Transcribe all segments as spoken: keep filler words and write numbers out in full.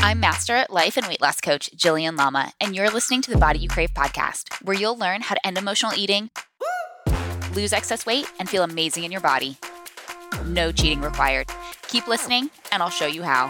I'm Master Life and Weight Loss Coach Jillian Lama, and you're listening to the Body You Crave podcast, where you'll learn how to end emotional eating, lose excess weight, and feel amazing in your body. No cheating required. Keep listening, and I'll show you how.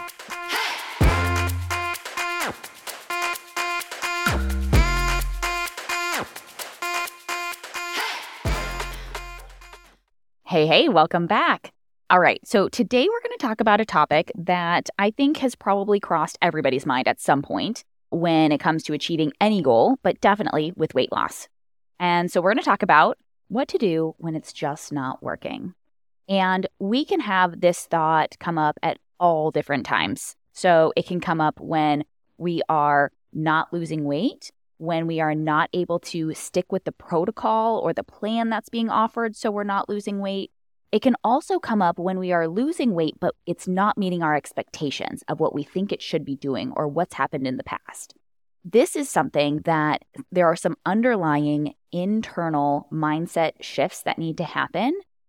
Hey, hey, welcome back. All right, so today we're going to talk about a topic that I think has probably crossed everybody's mind at some point when it comes to achieving any goal, but definitely with weight loss. And so we're going to talk about what to do when it's just not working. And we can have this thought come up at all different times. So it can come up when we are not losing weight, when we are not able to stick with the protocol or the plan that's being offered so we're not losing weight. It can also come up when we are losing weight, but it's not meeting our expectations of what we think it should be doing or what's happened in the past. This is something that there are some underlying internal mindset shifts that need to happen.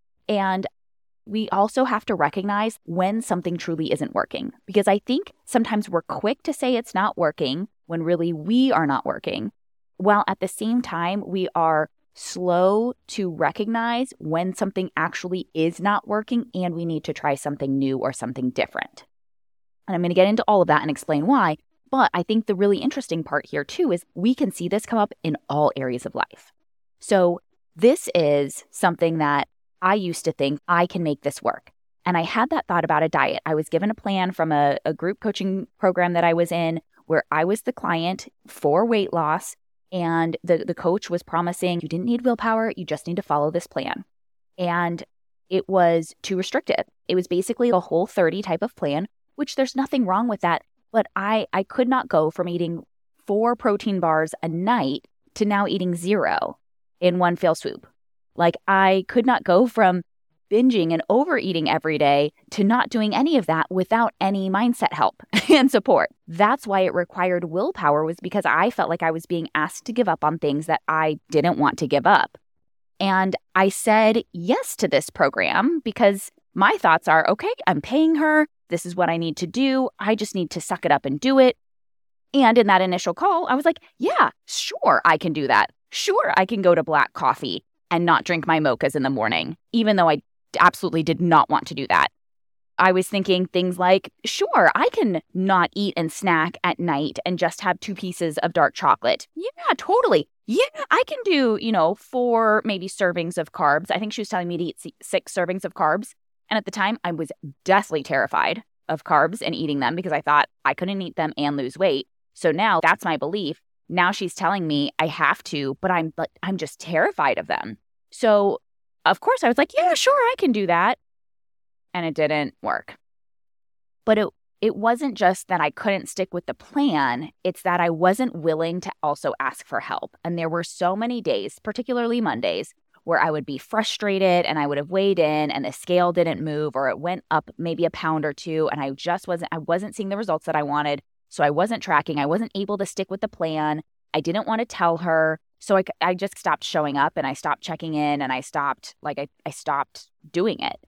And we also have to recognize when something truly isn't working, because I think sometimes we're quick to say it's not working when really we are not working, while at the same time we are slow to recognize when something actually is not working and we need to try something new or something different. And I'm going to get into all of that and explain why. But I think the really interesting part here too is we can see this come up in all areas of life. So this is something that I used to think I can make this work. And I had that thought about a diet. I was given a plan from a, a group coaching program that I was in where I was the client for weight loss. And the, the coach was promising, you didn't need willpower, you just need to follow this plan. And it was too restrictive. It was basically a Whole thirty type of plan, which there's nothing wrong with that. But I, I could not go from eating four protein bars a night to now eating zero in one fell swoop. Like I could not go from binging and overeating every day to not doing any of that without any mindset help and support. That's why it required willpower, was because I felt like I was being asked to give up on things that I didn't want to give up. And I said yes to this program because my thoughts are, okay, I'm paying her. This is what I need to do. I just need to suck it up and do it. And in that initial call, I was like, yeah, sure, I can do that. Sure, I can go to black coffee and not drink my mochas in the morning, even though I absolutely did not want to do that. I was thinking things like, sure, I can not eat and snack at night and just have two pieces of dark chocolate. Yeah, totally. Yeah, I can do, you know, four maybe servings of carbs. I think she was telling me to eat six servings of carbs. And at the time, I was deathly terrified of carbs and eating them because I thought I couldn't eat them and lose weight. So now that's my belief. Now she's telling me I have to, but I'm but I'm just terrified of them. So of course I was like, yeah, sure, I can do that. And it didn't work. But it it wasn't just that I couldn't stick with the plan. It's that I wasn't willing to also ask for help. And there were so many days, particularly Mondays, where I would be frustrated and I would have weighed in and the scale didn't move, or it went up maybe a pound or two and I just wasn't I wasn't seeing the results that I wanted. So I wasn't tracking. I wasn't able to stick with the plan. I didn't want to tell her. So I, I just stopped showing up and I stopped checking in and I stopped, like I, I stopped doing it.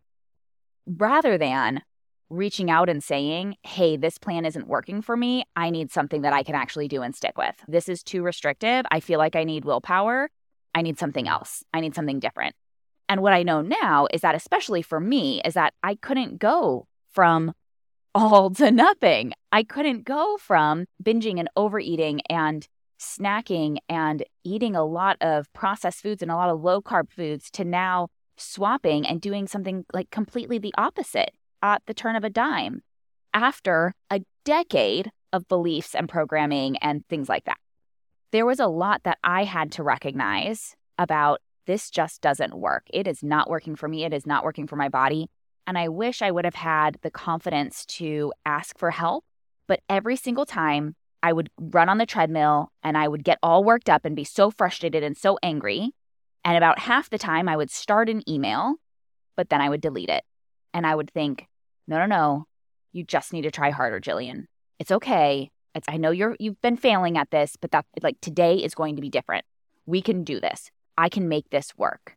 Rather than reaching out and saying, hey, this plan isn't working for me. I need something that I can actually do and stick with. This is too restrictive. I feel like I need willpower. I need something else. I need something different. And what I know now is that, especially for me, is that I couldn't go from all to nothing. I couldn't go from binging and overeating and snacking and eating a lot of processed foods and a lot of low carb foods to now swapping and doing something like completely the opposite at the turn of a dime after a decade of beliefs and programming and things like that. There was a lot that I had to recognize about this just doesn't work. It is not working for me. It is not working for my body. And I wish I would have had the confidence to ask for help. But every single time I would run on the treadmill and I would get all worked up and be so frustrated and so angry. And about half the time I would start an email, but then I would delete it. And I would think, no, no, no, you just need to try harder, Jillian. It's okay. It's, I know you're, you've been failing at this, but that like today is going to be different. We can do this. I can make this work.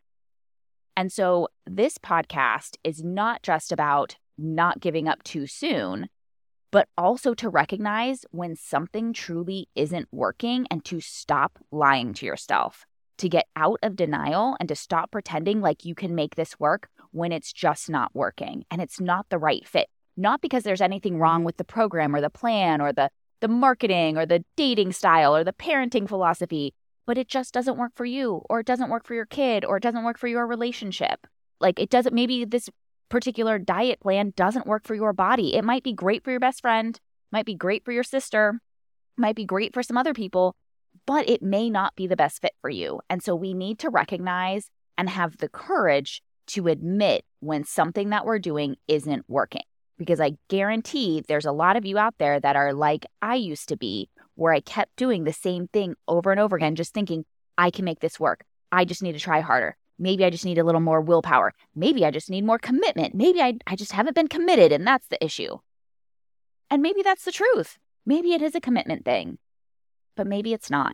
And so this podcast is not just about not giving up too soon. but also to recognize when something truly isn't working and to stop lying to yourself, to get out of denial and to stop pretending like you can make this work when it's just not working and it's not the right fit. Not because there's anything wrong with the program or the plan or the, the marketing or the dating style or the parenting philosophy, but it just doesn't work for you, or it doesn't work for your kid, or it doesn't work for your relationship. Like it doesn't, maybe this particular diet plan doesn't work for your body. It might be great for your best friend, might be great for your sister, might be great for some other people, but it may not be the best fit for you. And so we need to recognize and have the courage to admit when something that we're doing isn't working. Because I guarantee there's a lot of you out there that are like I used to be, where I kept doing the same thing over and over again, just thinking, I can make this work. I just need to try harder. Maybe I just need a little more willpower. Maybe I just need more commitment. Maybe I, I just haven't been committed and that's the issue. And maybe that's the truth. Maybe it is a commitment thing, but maybe it's not.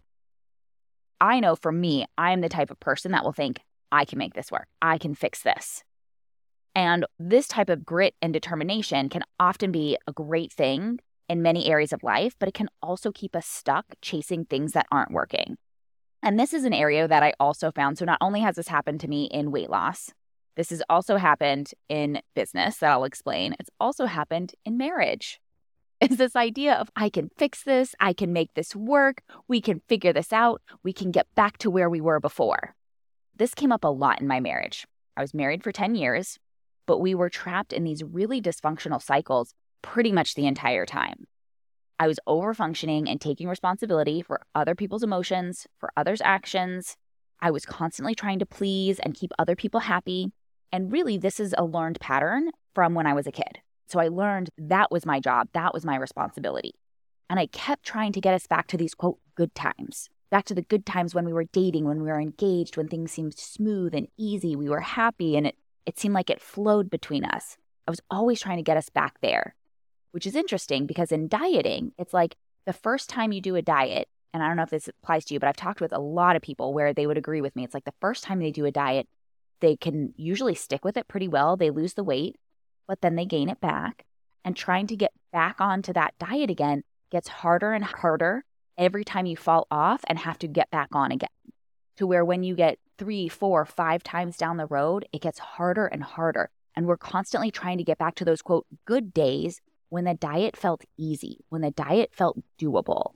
I know for me, I am the type of person that will think, I can make this work. I can fix this. And this type of grit and determination can often be a great thing in many areas of life, but it can also keep us stuck chasing things that aren't working. And this is an area that I also found. So not only has this happened to me in weight loss, this has also happened in business that I'll explain. It's also happened in marriage. It's this idea of I can fix this, I can make this work, we can figure this out, we can get back to where we were before. This came up a lot in my marriage. I was married for ten years, but we were trapped in these really dysfunctional cycles pretty much the entire time. I was overfunctioning and taking responsibility for other people's emotions, for others' actions. I was constantly trying to please and keep other people happy. And really, this is a learned pattern from when I was a kid. So I learned that was my job. That was my responsibility. And I kept trying to get us back to these, quote, good times. Back to the good times when we were dating, when we were engaged, when things seemed smooth and easy. We were happy and it, it seemed like it flowed between us. I was always trying to get us back there. Which is interesting because in dieting, it's like the first time you do a diet, and I don't know if this applies to you, but I've talked with a lot of people where they would agree with me. It's like the first time they do a diet, they can usually stick with it pretty well. They lose the weight, but then they gain it back. And trying to get back onto that diet again gets harder and harder every time you fall off and have to get back on again. To where when you get three, four, five times down the road, it gets harder and harder. And we're constantly trying to get back to those, quote, good days when the diet felt easy, when the diet felt doable.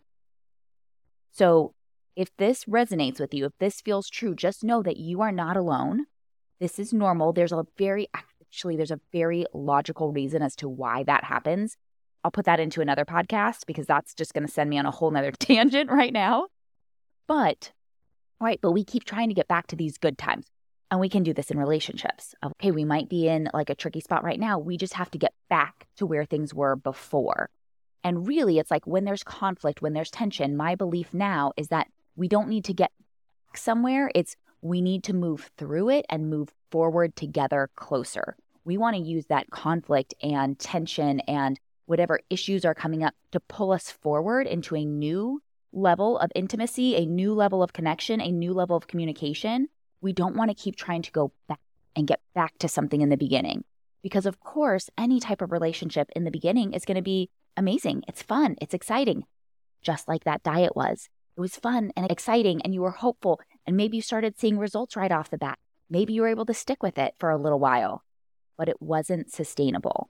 So if this resonates with you, if this feels true, just know that you are not alone. This is normal. There's a very, actually, there's a very logical reason as to why that happens. I'll put that into another podcast because that's just going to send me on a whole nother tangent right now. But, right, but we keep trying to get back to these good times. And we can do this in relationships. Okay, we might be in like a tricky spot right now. We just have to get back to where things were before. And really, it's like when there's conflict, when there's tension, my belief now is that we don't need to get somewhere. It's we need to move through it and move forward together closer. We want to use that conflict and tension and whatever issues are coming up to pull us forward into a new level of intimacy, a new level of connection, a new level of communication. We don't want to keep trying to go back and get back to something in the beginning. Because of course, any type of relationship in the beginning is going to be amazing. It's fun. It's exciting. Just like that diet was. It was fun and exciting and you were hopeful and maybe you started seeing results right off the bat. Maybe you were able to stick with it for a little while, but it wasn't sustainable.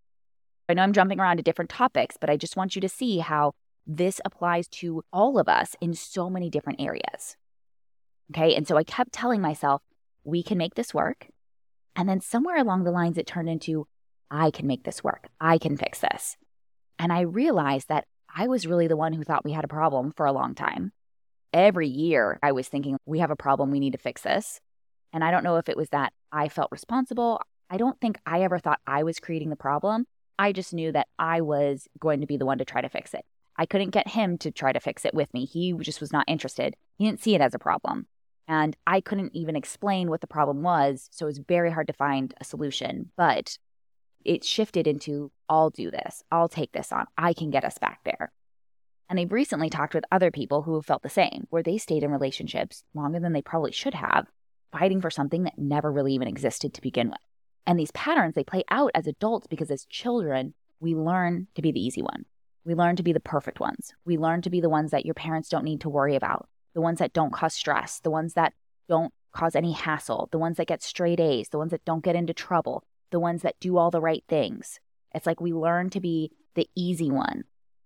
I know I'm jumping around to different topics, but I just want you to see how this applies to all of us in so many different areas. Okay, and so I kept telling myself, we can make this work. And then somewhere along the lines, it turned into, I can make this work. I can fix this. And I realized that I was really the one who thought we had a problem for a long time. Every year, I was thinking, we have a problem. We need to fix this. And I don't know if it was that I felt responsible. I don't think I ever thought I was creating the problem. I just knew that I was going to be the one to try to fix it. I couldn't get him to try to fix it with me. He just was not interested. He didn't see it as a problem. And I couldn't even explain what the problem was, so it was very hard to find a solution. But it shifted into, I'll do this. I'll take this on. I can get us back there. And I've recently talked with other people who have felt the same, where they stayed in relationships longer than they probably should have, fighting for something that never really even existed to begin with. And these patterns, they play out as adults because as children, we learn to be the easy one. We learn to be the perfect ones. We learn to be the ones that your parents don't need to worry about, the ones that don't cause stress, the ones that don't cause any hassle, the ones that get straight A's, the ones that don't get into trouble, the ones that do all the right things. It's like we learn to be the easy one.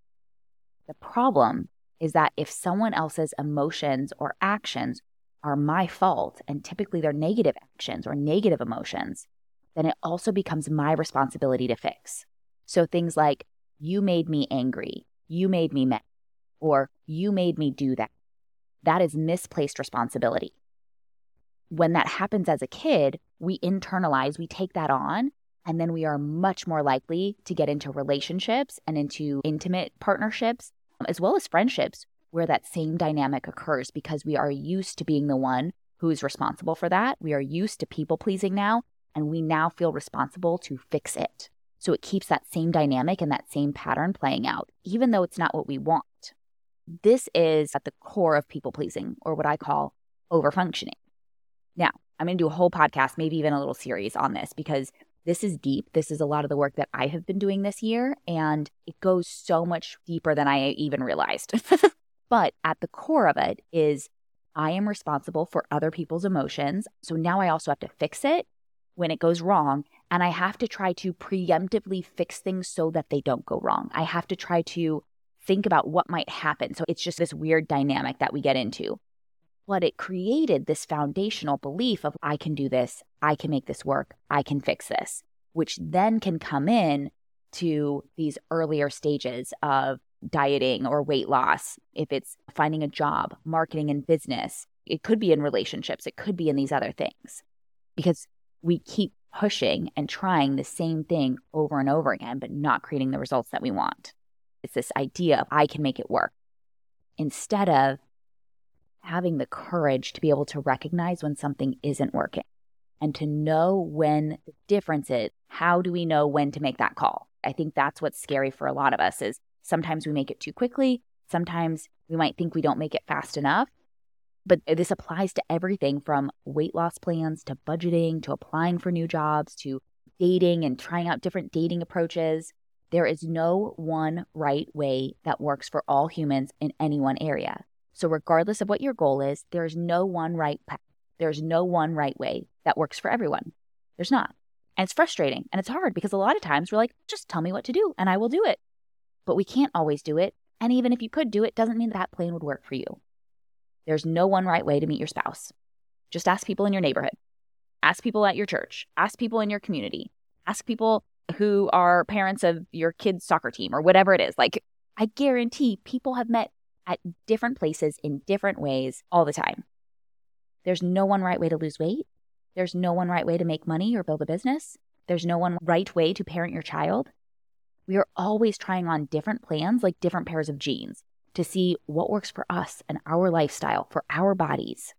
The problem is that if someone else's emotions or actions are my fault, and typically they're negative actions or negative emotions, then it also becomes my responsibility to fix. So things like, you made me angry, you made me mad, or you made me do that. That is misplaced responsibility. When that happens as a kid, we internalize, we take that on, and then we are much more likely to get into relationships and into intimate partnerships, as well as friendships, where that same dynamic occurs because we are used to being the one who is responsible for that. We are used to people pleasing now, and we now feel responsible to fix it. So it keeps that same dynamic and that same pattern playing out, even though it's not what we want. This is at the core of people pleasing, or what I call overfunctioning. Now, I'm going to do a whole podcast, maybe even a little series on this, because this is deep. This is a lot of the work that I have been doing this year, and it goes so much deeper than I even realized. But at the core of it is I am responsible for other people's emotions. So now I also have to fix it when it goes wrong, and I have to try to preemptively fix things so that they don't go wrong. I have to try to think about what might happen. So it's just this weird dynamic that we get into. But it created this foundational belief of I can do this, I can make this work, I can fix this, which then can come in to these earlier stages of dieting or weight loss. If it's finding a job, marketing and business, it could be in relationships, it could be in these other things, because we keep pushing and trying the same thing over and over again, but not creating the results that we want. It's this idea of I can make it work, instead of having the courage to be able to recognize when something isn't working and to know when the difference is. How do we know when to make that call? I think that's what's scary for a lot of us is sometimes we make it too quickly. Sometimes we might think we don't make it fast enough. But this applies to everything from weight loss plans to budgeting to applying for new jobs to dating and trying out different dating approaches. There is no one right way that works for all humans in any one area. So regardless of what your goal is, there's no one right path. There's no one right way that works for everyone. There's not. And it's frustrating and it's hard because a lot of times we're like, just tell me what to do and I will do it. But we can't always do it. And even if you could do it, doesn't mean that plan would work for you. There's no one right way to meet your spouse. Just ask people in your neighborhood. Ask people at your church. Ask people in your community. Ask people who are parents of your kid's soccer team or whatever it is. Like, I guarantee people have met at different places in different ways all the time. There's no one right way to lose weight. There's no one right way to make money or build a business. There's no one right way to parent your child. We are always trying on different plans, like different pairs of jeans, to see what works for us and our lifestyle, for our bodies.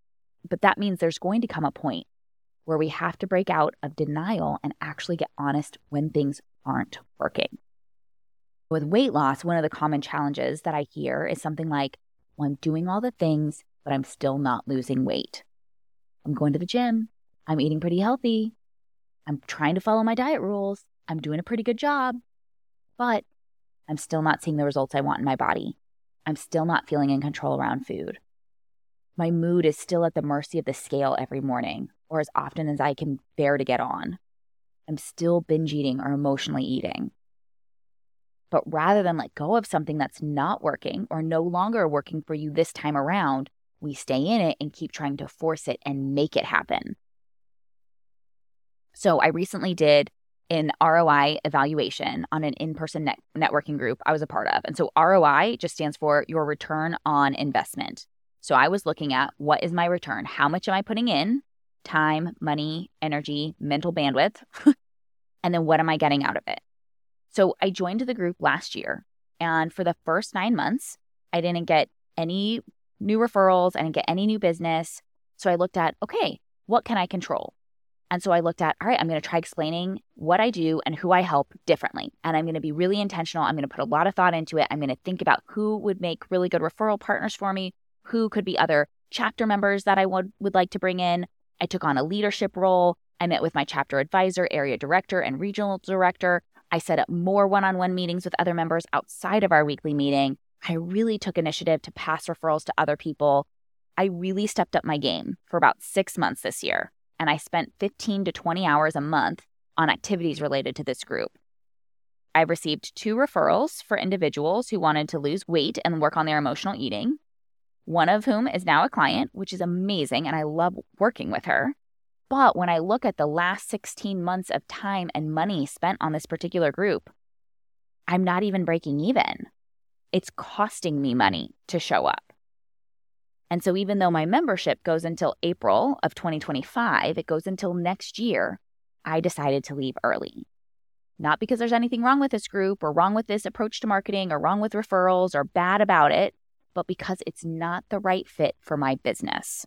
But that means there's going to come a point where we have to break out of denial and actually get honest when things aren't working. With weight loss, one of the common challenges that I hear is something like, well, I'm doing all the things, but I'm still not losing weight. I'm going to the gym. I'm eating pretty healthy. I'm trying to follow my diet rules. I'm doing a pretty good job, but I'm still not seeing the results I want in my body. I'm still not feeling in control around food. My mood is still at the mercy of the scale every morning, or as often as I can bear to get on. I'm still binge eating or emotionally eating. But rather than let go of something that's not working or no longer working for you this time around, we stay in it and keep trying to force it and make it happen. So I recently did an R O I evaluation on an in-person net- networking group I was a part of. And so R O I just stands for your return on investment. So I was looking at, what is my return? How much am I putting in? Time, money, energy, mental bandwidth. And then what am I getting out of it? So I joined the group last year. And for the first nine months, I didn't get any new referrals. I didn't get any new business. So I looked at, okay, what can I control? And so I looked at, all right, I'm going to try explaining what I do and who I help differently. And I'm going to be really intentional. I'm going to put a lot of thought into it. I'm going to think about who would make really good referral partners for me, who could be other chapter members that I would, would like to bring in. I took on a leadership role. I met with my chapter advisor, area director, and regional director. I set up more one-on-one meetings with other members outside of our weekly meeting. I really took initiative to pass referrals to other people. I really stepped up my game for about six months this year, and I spent fifteen to twenty hours a month on activities related to this group. I've received two referrals for individuals who wanted to lose weight and work on their emotional eating, one of whom is now a client, which is amazing, and I love working with her. But when I look at the last sixteen months of time and money spent on this particular group, I'm not even breaking even. It's costing me money to show up. And so even though my membership goes until April of twenty twenty-five, it goes until next year, I decided to leave early. Not because there's anything wrong with this group or wrong with this approach to marketing or wrong with referrals or bad about it, but because it's not the right fit for my business.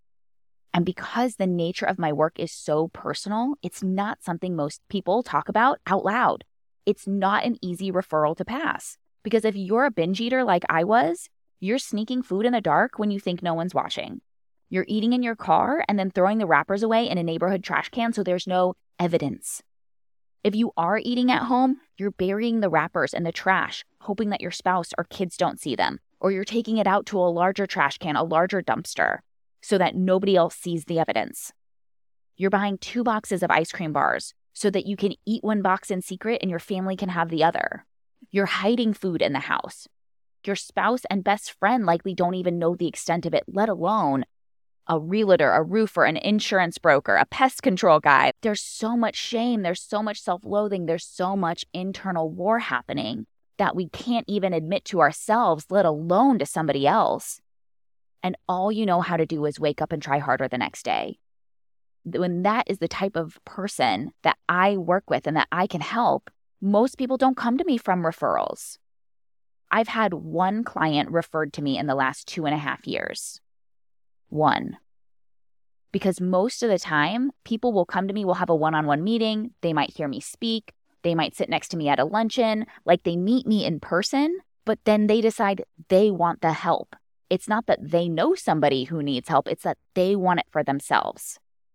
And because the nature of my work is so personal, it's not something most people talk about out loud. It's not an easy referral to pass. Because if you're a binge eater like I was, you're sneaking food in the dark when you think no one's watching. You're eating in your car and then throwing the wrappers away in a neighborhood trash can so there's no evidence. If you are eating at home, you're burying the wrappers in the trash, hoping that your spouse or kids don't see them. Or you're taking it out to a larger trash can, a larger dumpster, so that nobody else sees the evidence. You're buying two boxes of ice cream bars so that you can eat one box in secret and your family can have the other. You're hiding food in the house. Your spouse and best friend likely don't even know the extent of it, let alone a realtor, a roofer, an insurance broker, a pest control guy. There's so much shame. There's so much self-loathing. There's so much internal war happening that we can't even admit to ourselves, let alone to somebody else. And all you know how to do is wake up and try harder the next day. When that is the type of person that I work with and that I can help, most people don't come to me from referrals. I've had one client referred to me in the last two and a half years. One. Because most of the time, people will come to me, we'll have a one-on-one meeting, they might hear me speak, they might sit next to me at a luncheon, like they meet me in person, but then they decide they want the help. It's not that they know somebody who needs help, it's that they want it for themselves.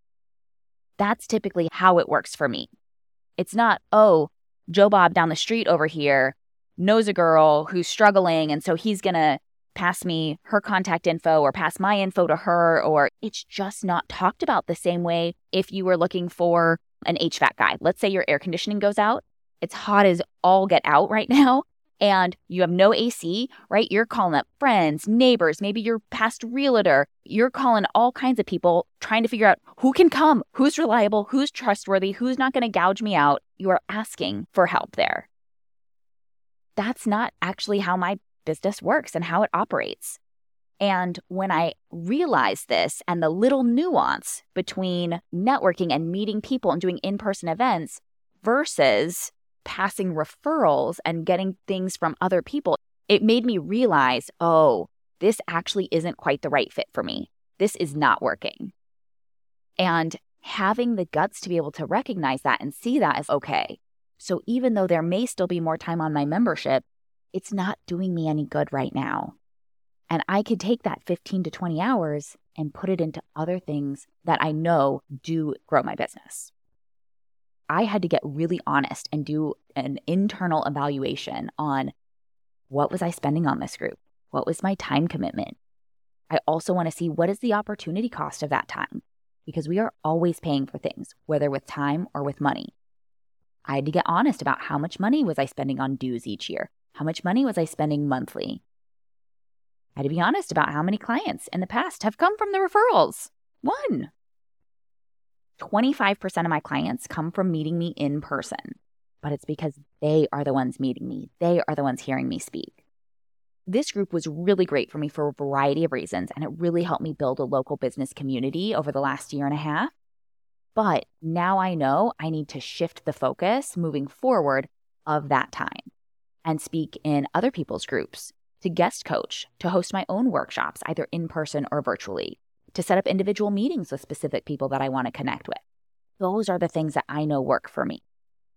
That's typically how it works for me. It's not, oh, Joe Bob down the street over here knows a girl who's struggling, and so he's going to pass me her contact info or pass my info to her, or it's just not talked about the same way if you were looking for an H V A C guy. Let's say your air conditioning goes out. It's hot as all get out right now, and you have no A C, right? You're calling up friends, neighbors, maybe your past realtor. You're calling all kinds of people trying to figure out who can come, who's reliable, who's trustworthy, who's not going to gouge me out. You are asking for help there. That's not actually how my business works and how it operates. And when I realized this and the little nuance between networking and meeting people and doing in-person events versus passing referrals and getting things from other people, it made me realize, oh, this actually isn't quite the right fit for me. This is not working. And having the guts to be able to recognize that and see that as okay. So even though there may still be more time on my membership, it's not doing me any good right now. And I could take that fifteen to twenty hours and put it into other things that I know do grow my business. I had to get really honest and do an internal evaluation on what was I spending on this group? What was my time commitment? I also want to see what is the opportunity cost of that time, because we are always paying for things, whether with time or with money. I had to get honest about how much money was I spending on dues each year? How much money was I spending monthly? I had to be honest about how many clients in the past have come from the referrals. One. twenty-five percent of my clients come from meeting me in person, but it's because they are the ones meeting me. They are the ones hearing me speak. This group was really great for me for a variety of reasons, and it really helped me build a local business community over the last year and a half. But now I know I need to shift the focus moving forward of that time and speak in other people's groups, to guest coach, to host my own workshops, either in person or virtually, to set up individual meetings with specific people that I want to connect with. Those are the things that I know work for me.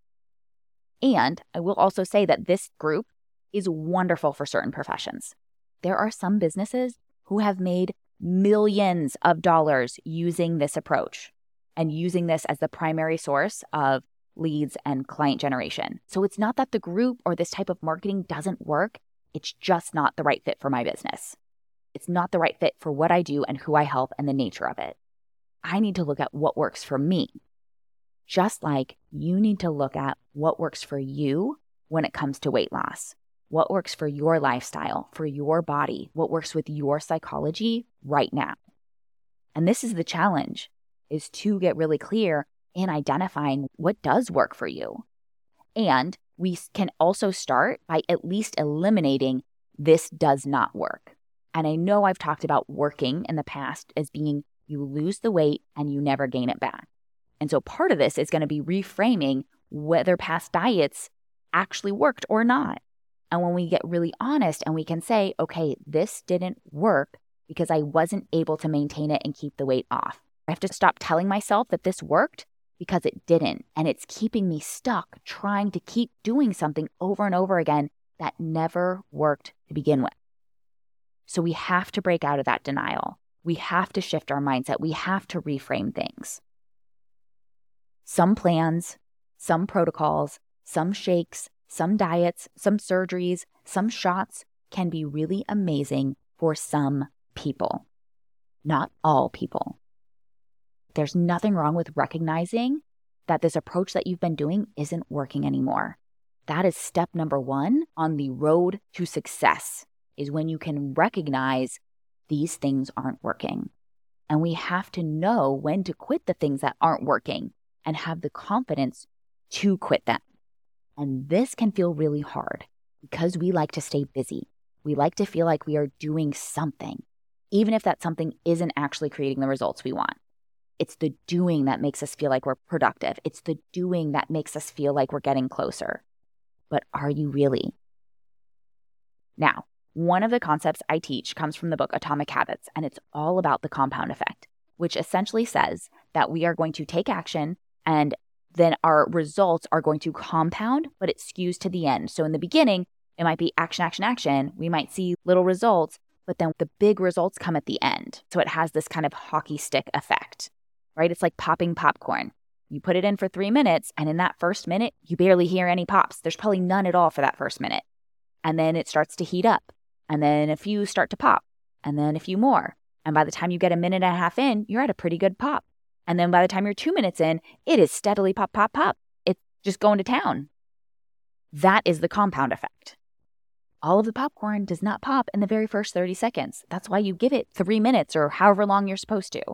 And I will also say that this group is wonderful for certain professions. There are some businesses who have made millions of dollars using this approach and using this as the primary source of leads, and client generation. So it's not that the group or this type of marketing doesn't work. It's just not the right fit for my business. It's not the right fit for what I do and who I help and the nature of it. I need to look at what works for me. Just like you need to look at what works for you when it comes to weight loss. What works for your lifestyle, for your body, what works with your psychology right now. And this is the challenge, is to get really clear in identifying what does work for you. And we can also start by at least eliminating this does not work. And I know I've talked about working in the past as being you lose the weight and you never gain it back. And so part of this is going to be reframing whether past diets actually worked or not. And when we get really honest and we can say, okay, this didn't work because I wasn't able to maintain it and keep the weight off. I have to stop telling myself that this worked because it didn't. And it's keeping me stuck trying to keep doing something over and over again that never worked to begin with. So we have to break out of that denial. We have to shift our mindset. We have to reframe things. Some plans, some protocols, some shakes, some diets, some surgeries, some shots can be really amazing for some people, not all people. There's nothing wrong with recognizing that this approach that you've been doing isn't working anymore. That is step number one on the road to success, is when you can recognize these things aren't working. And we have to know when to quit the things that aren't working and have the confidence to quit them. And this can feel really hard because we like to stay busy. We like to feel like we are doing something, even if that something isn't actually creating the results we want. It's the doing that makes us feel like we're productive. It's the doing that makes us feel like we're getting closer. But are you really? Now, one of the concepts I teach comes from the book Atomic Habits, and it's all about the compound effect, which essentially says that we are going to take action and then our results are going to compound, but it skews to the end. So in the beginning, it might be action, action, action. We might see little results, but then the big results come at the end. So it has this kind of hockey stick effect, right? It's like popping popcorn. You put it in for three minutes, and in that first minute, you barely hear any pops. There's probably none at all for that first minute. And then it starts to heat up, and then a few start to pop, and then a few more. And by the time you get a minute and a half in, you're at a pretty good pop. And then by the time you're two minutes in, it is steadily pop, pop, pop. It's just going to town. That is the compound effect. All of the popcorn does not pop in the very first thirty seconds. That's why you give it three minutes or however long you're supposed to.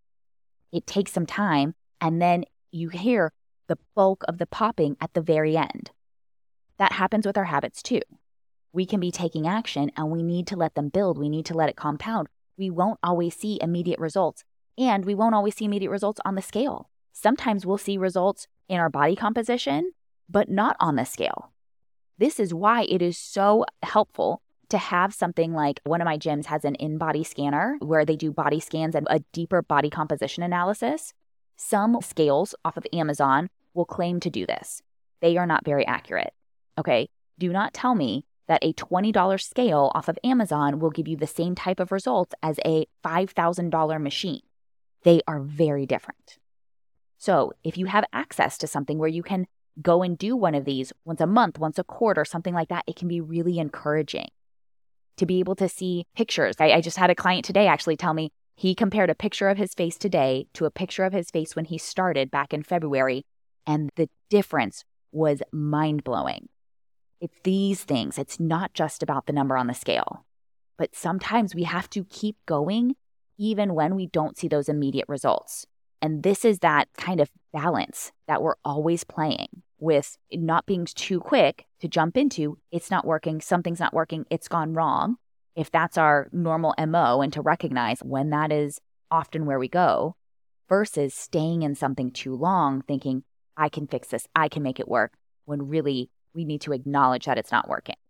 It takes some time, and then you hear the bulk of the popping at the very end. That happens with our habits too. We can be taking action, and we need to let them build. We need to let it compound. We won't always see immediate results. And we won't always see immediate results on the scale. Sometimes we'll see results in our body composition, but not on the scale. This is why it is so helpful to have something like one of my gyms has an in-body scanner where they do body scans and a deeper body composition analysis. Some scales off of Amazon will claim to do this. They are not very accurate. Okay, do not tell me that a twenty dollars scale off of Amazon will give you the same type of results as a five thousand dollars machine. They are very different. So if you have access to something where you can go and do one of these once a month, once a quarter, something like that, it can be really encouraging to be able to see pictures. I, I just had a client today actually tell me he compared a picture of his face today to a picture of his face when he started back in February, and the difference was mind-blowing. It's these things. It's not just about the number on the scale, but sometimes we have to keep going even when we don't see those immediate results. And this is that kind of balance that we're always playing with, not being too quick to jump into, it's not working, something's not working, it's gone wrong. If that's our normal M O, and to recognize when that is often where we go, versus staying in something too long thinking, I can fix this, I can make it work, when really we need to acknowledge that it's not working.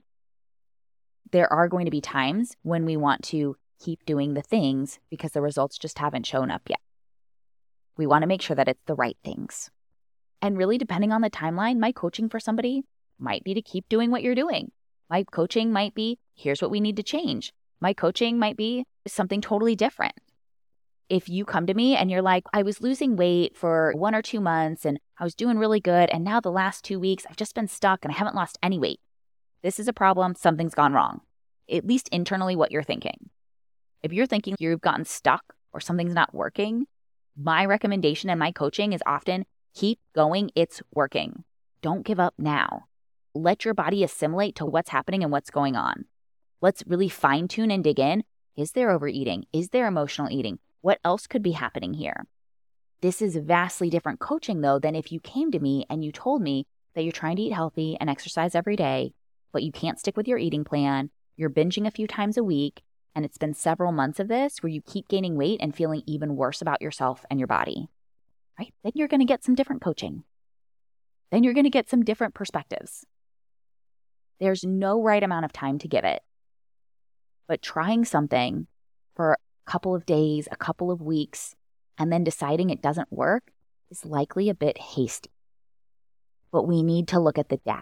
There are going to be times when we want to keep doing the things because the results just haven't shown up yet. We want to make sure that it's the right things. And really, depending on the timeline, my coaching for somebody might be to keep doing what you're doing. My coaching might be, here's what we need to change. My coaching might be something totally different. If you come to me and you're like, I was losing weight for one or two months and I was doing really good, and now the last two weeks I've just been stuck and I haven't lost any weight. This is a problem. Something's gone wrong. At least internally what you're thinking. If you're thinking you've gotten stuck or something's not working, my recommendation and my coaching is often keep going. It's working. Don't give up now. Let your body assimilate to what's happening and what's going on. Let's really fine tune and dig in. Is there overeating? Is there emotional eating? What else could be happening here? This is vastly different coaching, though, than if you came to me and you told me that you're trying to eat healthy and exercise every day, but you can't stick with your eating plan. You're binging a few times a week, and it's been several months of this where you keep gaining weight and feeling even worse about yourself and your body, right? Then you're going to get some different coaching. Then you're going to get some different perspectives. There's no right amount of time to give it. But trying something for a couple of days, a couple of weeks, and then deciding it doesn't work is likely a bit hasty. But we need to look at the data.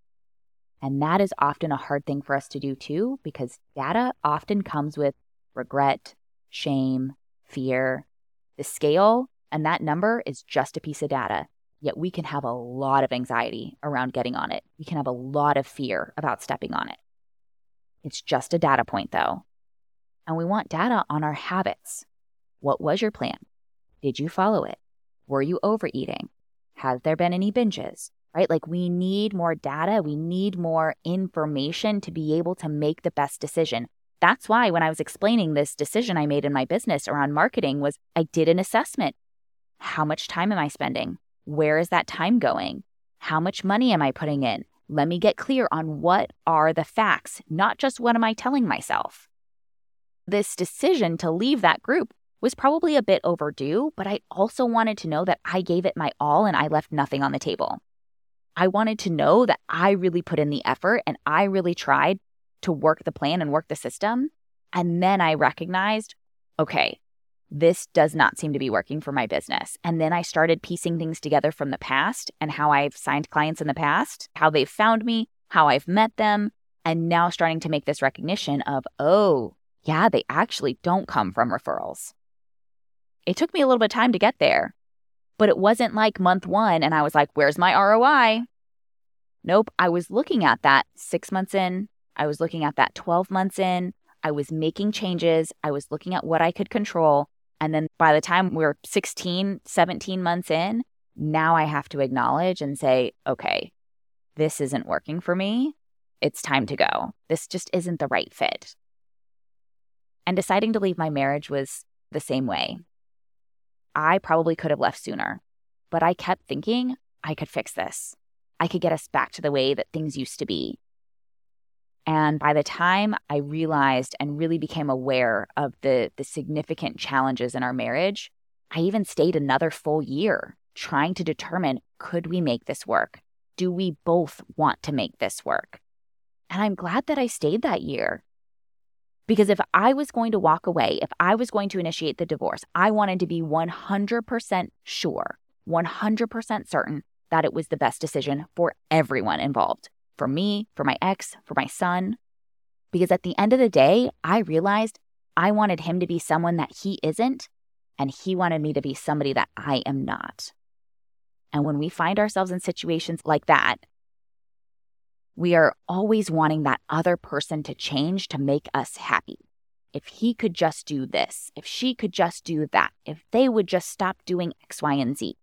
And that is often a hard thing for us to do too, because data often comes with regret, shame, fear. The scale and that number is just a piece of data, yet we can have a lot of anxiety around getting on it. We can have a lot of fear about stepping on it. It's just a data point though. And we want data on our habits. What was your plan? Did you follow it? Were you overeating? Have there been any binges? Right? Like we need more data. We need more information to be able to make the best decision. That's why when I was explaining this decision I made in my business around marketing was I did an assessment. How much time am I spending? Where is that time going? How much money am I putting in? Let me get clear on what are the facts, not just what am I telling myself. This decision to leave that group was probably a bit overdue, but I also wanted to know that I gave it my all and I left nothing on the table. I wanted to know that I really put in the effort and I really tried to work the plan and work the system. And then I recognized, okay, this does not seem to be working for my business. And then I started piecing things together from the past and how I've signed clients in the past, how they've found me, how I've met them, and now starting to make this recognition of, oh, yeah, they actually don't come from referrals. It took me a little bit of time to get there, but it wasn't like month one and I was like, where's my R O I? Nope, I was looking at that six months in. I was looking at that twelve months in. I was making changes. I was looking at what I could control. And then by the time we're sixteen, seventeen months in, now I have to acknowledge and say, okay, this isn't working for me. It's time to go. This just isn't the right fit. And deciding to leave my marriage was the same way. I probably could have left sooner, but I kept thinking I could fix this. I could get us back to the way that things used to be. And by the time I realized and really became aware of the, the significant challenges in our marriage, I even stayed another full year trying to determine, could we make this work? Do we both want to make this work? And I'm glad that I stayed that year. Because if I was going to walk away, if I was going to initiate the divorce, I wanted to be one hundred percent sure, one hundred percent certain that it was the best decision for everyone involved. For me, for my ex, for my son. Because at the end of the day, I realized I wanted him to be someone that he isn't, and he wanted me to be somebody that I am not. And when we find ourselves in situations like that, we are always wanting that other person to change to make us happy. If he could just do this, if she could just do that, if they would just stop doing X, Y, and Z.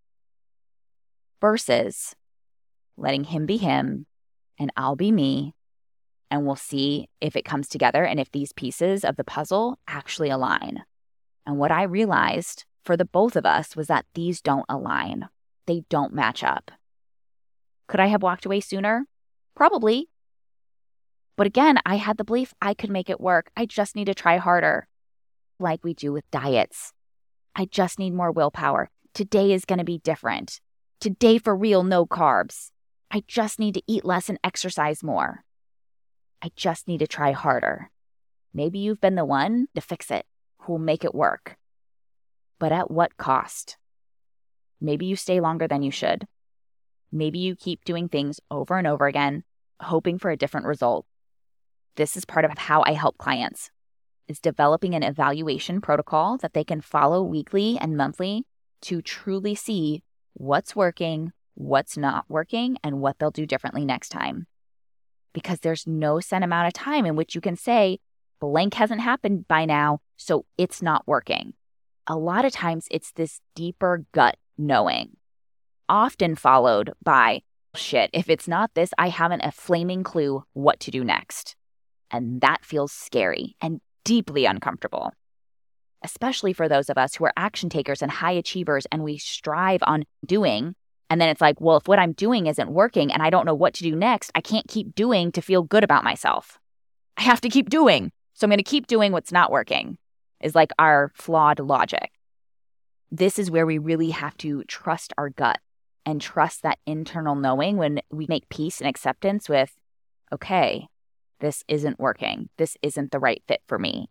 Versus letting him be him and I'll be me, and we'll see if it comes together and if these pieces of the puzzle actually align. And what I realized for the both of us was that these don't align. They don't match up. Could I have walked away sooner? Probably. But again, I had the belief I could make it work. I just need to try harder. Like we do with diets. I just need more willpower. Today is going to be different. Today for real, no carbs. I just need to eat less and exercise more. I just need to try harder. Maybe you've been the one to fix it, who will make it work. But at what cost? Maybe you stay longer than you should. Maybe you keep doing things over and over again, hoping for a different result. This is part of how I help clients. is developing an evaluation protocol that they can follow weekly and monthly to truly see what's working, what's not working, and what they'll do differently next time. Because there's no set amount of time in which you can say, blank hasn't happened by now, so it's not working. A lot of times it's this deeper gut knowing, often followed by, shit, if it's not this, I haven't a flaming clue what to do next. And that feels scary and deeply uncomfortable, especially for those of us who are action takers and high achievers and we strive on doing. And then it's like, well, if what I'm doing isn't working and I don't know what to do next, I can't keep doing to feel good about myself. I have to keep doing. So I'm going to keep doing what's not working, is like our flawed logic. This is where we really have to trust our gut and trust that internal knowing when we make peace and acceptance with, okay, this isn't working. This isn't the right fit for me.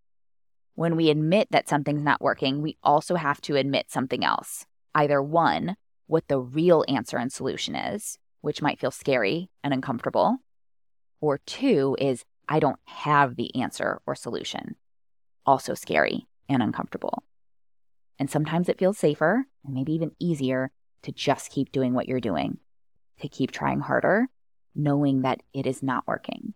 When we admit that something's not working, we also have to admit something else. Either one, what the real answer and solution is, which might feel scary and uncomfortable, or two is, I don't have the answer or solution, also scary and uncomfortable. And sometimes it feels safer and maybe even easier to just keep doing what you're doing, to keep trying harder, knowing that it is not working.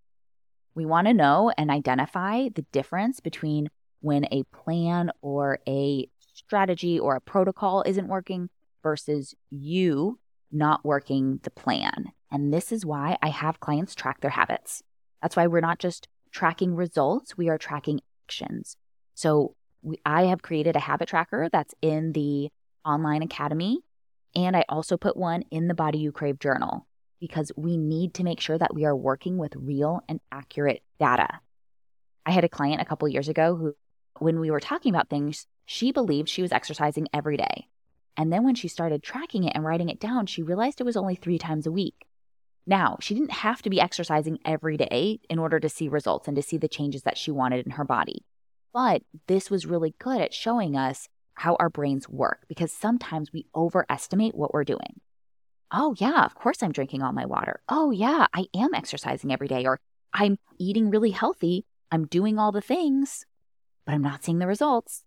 We want to know and identify the difference between when a plan or a strategy or a protocol isn't working versus you not working the plan. And this is why I have clients track their habits. That's why we're not just tracking results, we are tracking actions. So we, I have created a habit tracker that's in the online academy, and I also put one in the Body You Crave journal because we need to make sure that we are working with real and accurate data. I had a client a couple years ago who, when we were talking about things, she believed she was exercising every day. And then when she started tracking it and writing it down, she realized it was only three times a week. Now, she didn't have to be exercising every day in order to see results and to see the changes that she wanted in her body. But this was really good at showing us how our brains work, because sometimes we overestimate what we're doing. Oh yeah, of course I'm drinking all my water. Oh yeah, I am exercising every day, or I'm eating really healthy. I'm doing all the things, but I'm not seeing the results.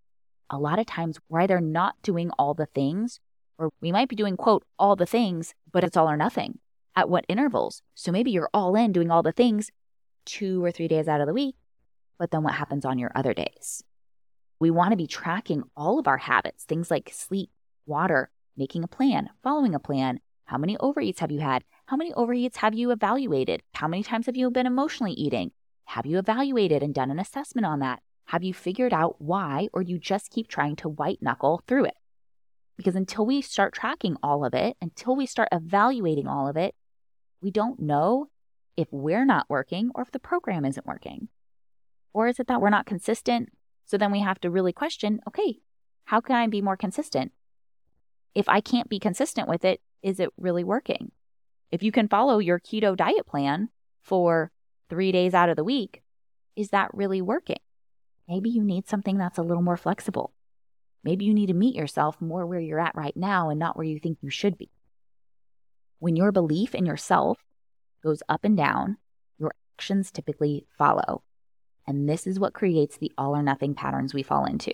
A lot of times we're either not doing all the things, or we might be doing, quote, all the things, but it's all or nothing. At what intervals? So maybe you're all in doing all the things two or three days out of the week, but then what happens on your other days? We want to be tracking all of our habits, things like sleep, water, making a plan, following a plan. How many overeats have you had? How many overeats have you evaluated? How many times have you been emotionally eating? Have you evaluated and done an assessment on that? Have you figured out why, or you just keep trying to white knuckle through it? Because until we start tracking all of it, until we start evaluating all of it, we don't know if we're not working or if the program isn't working. Or is it that we're not consistent? So then we have to really question, okay, how can I be more consistent? If I can't be consistent with it, is it really working? If you can follow your keto diet plan for three days out of the week, is that really working? Maybe you need something that's a little more flexible. Maybe you need to meet yourself more where you're at right now and not where you think you should be. When your belief in yourself goes up and down, your actions typically follow. And this is what creates the all or nothing patterns we fall into.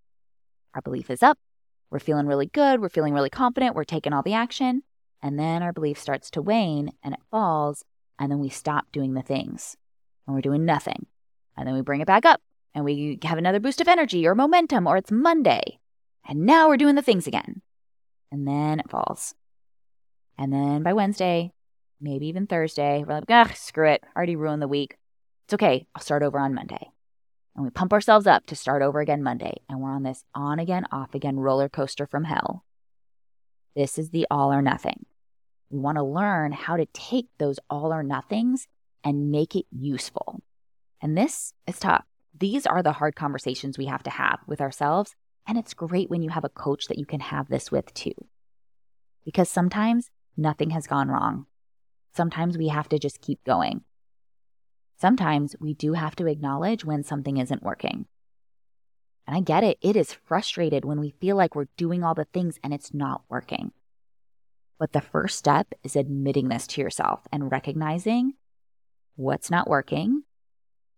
Our belief is up. We're feeling really good. We're feeling really confident. We're taking all the action. And then our belief starts to wane and it falls. And then we stop doing the things and we're doing nothing. And then we bring it back up and we have another boost of energy or momentum, or it's Monday. And now we're doing the things again. And then it falls. And then by Wednesday, maybe even Thursday, we're like, ah, screw it. Already ruined the week. It's okay. I'll start over on Monday. And we pump ourselves up to start over again Monday. And we're on this on again, off again roller coaster from hell. This is the all or nothing. We want to learn how to take those all or nothings and make it useful. And this is tough. These are the hard conversations we have to have with ourselves. And it's great when you have a coach that you can have this with too. Because sometimes nothing has gone wrong. Sometimes we have to just keep going. Sometimes we do have to acknowledge when something isn't working. And I get it. It is frustrated when we feel like we're doing all the things and it's not working. But the first step is admitting this to yourself and recognizing what's not working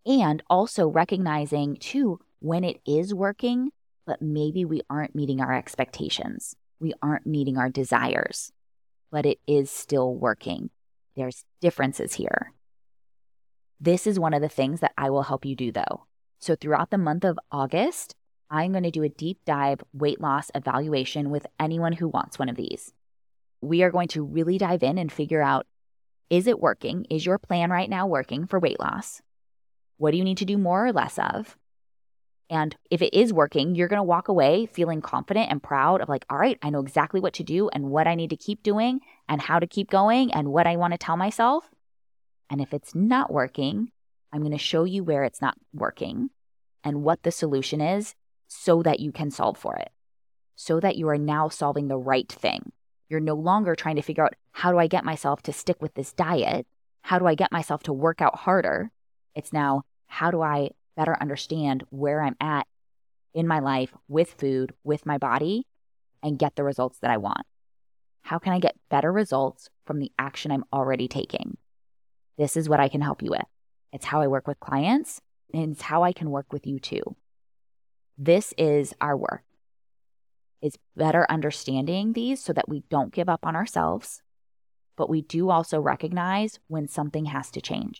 And also recognizing too, when it is working, but maybe we aren't meeting our expectations. We aren't meeting our desires, but it is still working. There's differences here. This is one of the things that I will help you do though. So throughout the month of August, I'm going to do a deep dive weight loss evaluation with anyone who wants one of these. We are going to really dive in and figure out, is it working? Is your plan right now working for weight loss? What do you need to do more or less of? And if it is working, you're going to walk away feeling confident and proud of like, all right, I know exactly what to do and what I need to keep doing and how to keep going and what I want to tell myself. And if it's not working, I'm going to show you where it's not working and what the solution is so that you can solve for it, so that you are now solving the right thing. You're no longer trying to figure out, how do I get myself to stick with this diet? How do I get myself to work out harder? It's now, how do I better understand where I'm at in my life with food, with my body, and get the results that I want? How can I get better results from the action I'm already taking? This is what I can help you with. It's how I work with clients, and it's how I can work with you too. This is our work. It's better understanding these so that we don't give up on ourselves, but we do also recognize when something has to change.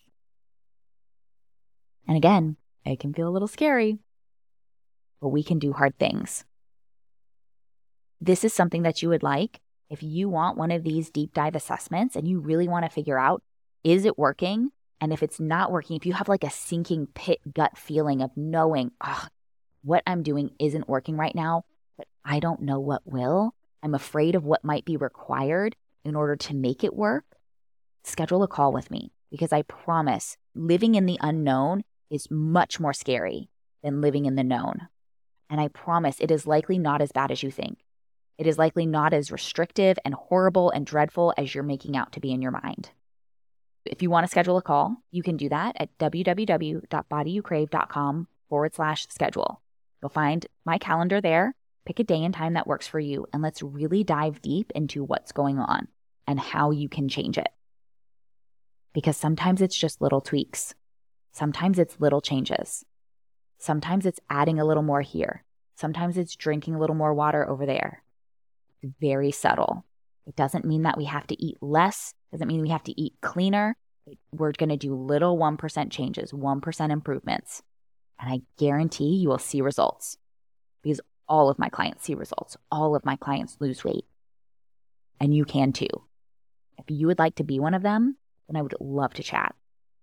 And again, it can feel a little scary, but we can do hard things. This is something that you would like. If you want one of these deep dive assessments and you really want to figure out, is it working? And if it's not working, if you have like a sinking pit gut feeling of knowing, oh, what I'm doing isn't working right now, but I don't know what will, I'm afraid of what might be required in order to make it work, schedule a call with me, because I promise living in the unknown is much more scary than living in the known. And I promise it is likely not as bad as you think. It is likely not as restrictive and horrible and dreadful as you're making out to be in your mind. If you want to schedule a call, you can do that at www.bodyyoucrave.com forward slash schedule. You'll find my calendar there. Pick a day and time that works for you, and let's really dive deep into what's going on and how you can change it. Because sometimes it's just little tweaks. Sometimes it's little changes. Sometimes it's adding a little more here. Sometimes it's drinking a little more water over there. It's very subtle. It doesn't mean that we have to eat less. It doesn't mean we have to eat cleaner. We're going to do little one percent changes, one percent improvements. And I guarantee you will see results, because all of my clients see results. All of my clients lose weight. And you can too. If you would like to be one of them, then I would love to chat.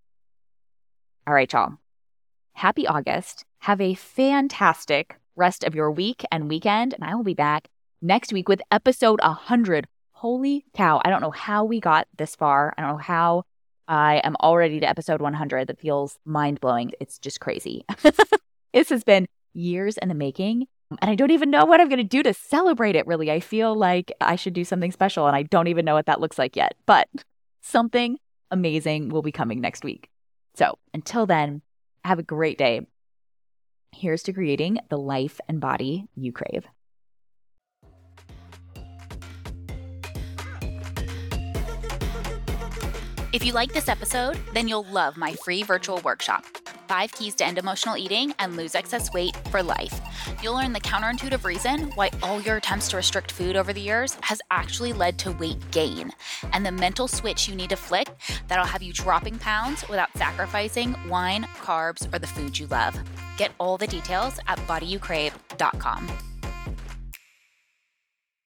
All right, y'all. Happy August. Have a fantastic rest of your week and weekend. And I will be back next week with episode one hundred. Holy cow. I don't know how we got this far. I don't know how I am already to episode one hundred. That feels mind-blowing. It's just crazy. This has been years in the making. And I don't even know what I'm going to do to celebrate it, really. I feel like I should do something special, and I don't even know what that looks like yet. But something amazing will be coming next week. So until then, have a great day. Here's to creating the life and body you crave. If you like this episode, then you'll love my free virtual workshop, Five Keys to End Emotional Eating and Lose Excess Weight for Life. You'll learn the counterintuitive reason why all your attempts to restrict food over the years has actually led to weight gain, and the mental switch you need to flick that'll have you dropping pounds without sacrificing wine, carbs, or the food you love. Get all the details at body you crave dot com.